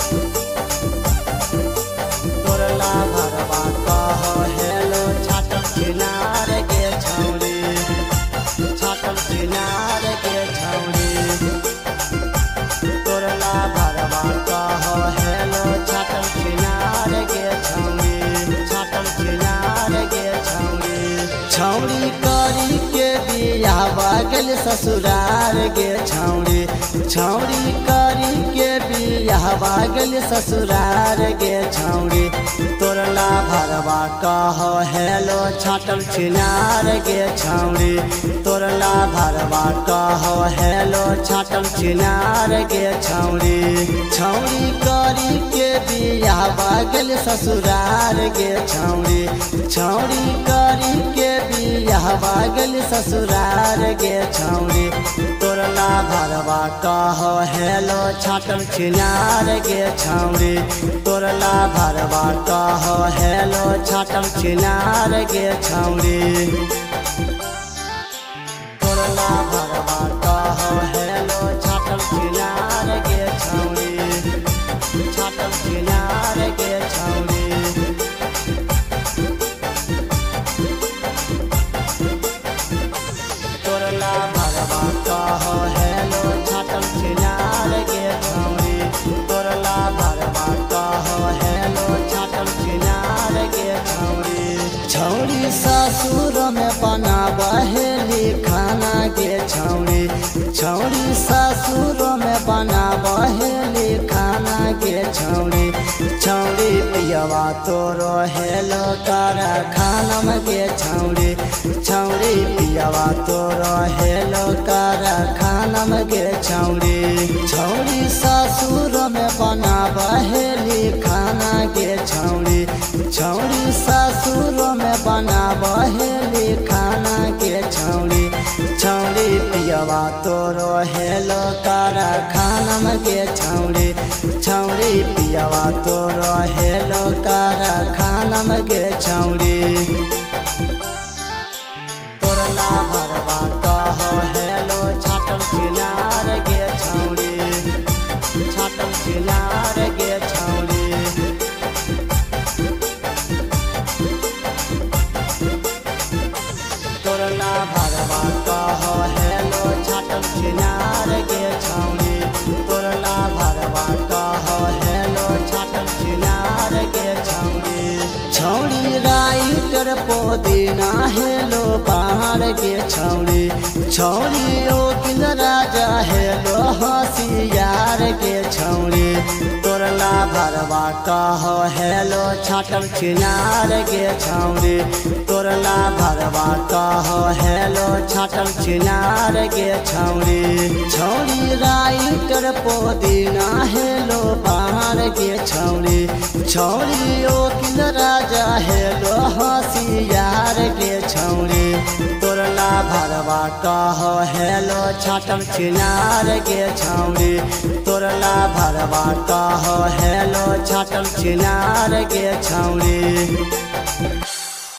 तोरला भरवा कह हेलो छाटल चिनार के छौरी, छाटल चिनार के छौरी। तोरला भरवा कह हेलो छाटल चिनार के छौरी, छाटल चिनार के छौरी। छौरी करी के बियाहवा गेल ससुरार गे छौरी, छौरी करी के बियाहवा गेल ससुरार गे छौरी। तोरला भरवा कह हेलो छाटल चिनार गे छौरी, तोरला भरवा कह हेलो छाटल चिनार गे छौरी। छौरी करी के बियाहवा गेल ससुरार गे छौरी, छौरी करी के बियाहवा गेल ससुरार गे छौरी। तोरला भरवा कह हेलो छाटल चिनार गे छौरी, तोरला भरवा कह हेलो छाटल चिनार गे छौरी। तोरला भरवा कह हेलो छाटल चिनार गे छौरी, छाटल चिनार गे छौरी। तोरला भरवा कह हेलो छाटल चिनार गे छौरी, तोरला भरवा कह हेलो छाटल चिनार गे छौरी। छौरी ससुर में बनाबहेली खाना गे छौरी, छौरी ससुर में बनाबहेली खाना गे छौरी। छौरी पियवा तोरो हेलो कारखाना में गे छौरी, छौरी पियवा तोरो हेलो कारखाना में गे छौरी। छौरी ससुर में बनाबहेली खाना गे छौरी, छौरी ससुर में बनाबहेली खाना गे छौरी। छौरी पियवा तोरो हेलो कारखाना में गे छौरी, छौरी पियवा तोरो हेलो कारखाना में गे छौरी। तोरला भरवा कह हेलो छाटल चिनार गे छौरी, छाटल चिनार गे छौरी। तोरला भरवा कह हेलो छाटल चिनार गे छौरी, तोरला भरवा कह हेलो छाटल चिनार गे छौरी। छौरी राइटर पोदीना हेलो बाहर गे छौरी, छौरी ओकिल राजा हेलो हसियार गे छौरी। तोरला भरवा कह हेलो छाटल चिनार गे छौरी, तोरला भरवा कह हेलो छाटल चिनार गे छौरी। छौरी राइटर पोदीना हेलो बाहर गे छौरी, छौरी ओकिल राजा हेलो हसियार गे छौरी। तोरला भरवा कह हेलो छाटल चिनार गे छौरी, तोरला भरवा कह हेलो छाटल चिनार गे छौरी।